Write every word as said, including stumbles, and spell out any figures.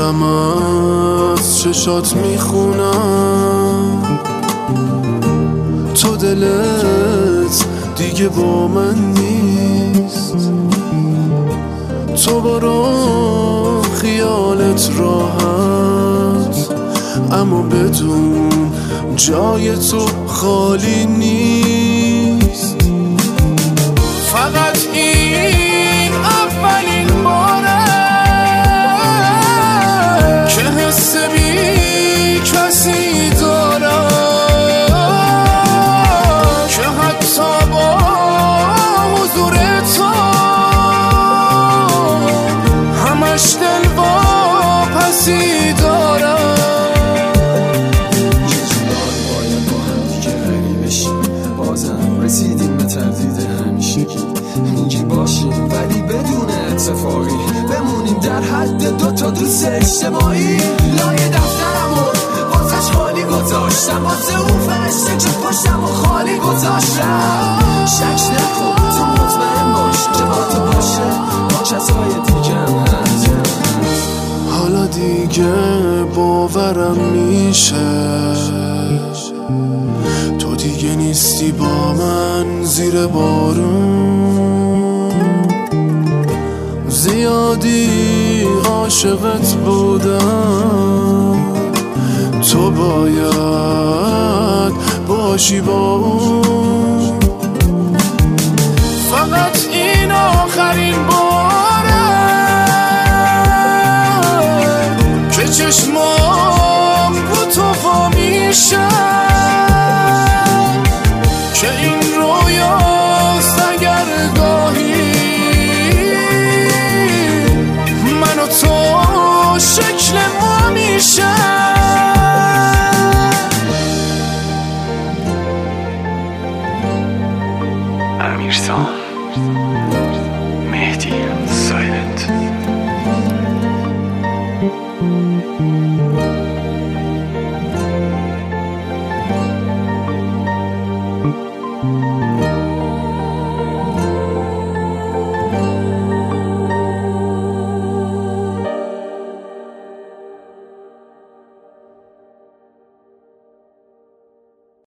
دارم از چشات میخونم، تو دلت دیگه با من نیست. تو برو خیالت راحت، اما بدون جای تو خالی نیست. فقط این اولین باره که حس بی کسی دارم، که حتی با حضور تو همش دل واپسی دارم. رسیدیم به تردید همیشگی، میگی باشیم ولی بدون اتفاقی، بمونیم در حد دو تا دوست اجتماعی. لای دفترمو واسش خالی گذاشتم، واسه اون فرشته که پشتمو خالی گذاشتم. شک نکن تو مطمئن باش که با تو باشه با کسای دیگه هم هست. حالا دیگه باورم میشه تو دیگه نیستی با من زیر بارون. زیادی عاشقت بودم، تو باید باشی با اون. فقط این آخرین باره که چشمام رو تو وا میشه، که این رویاست اگر گاهی من و تو شکل ما میشه. امیرسام مهدی سایلنت.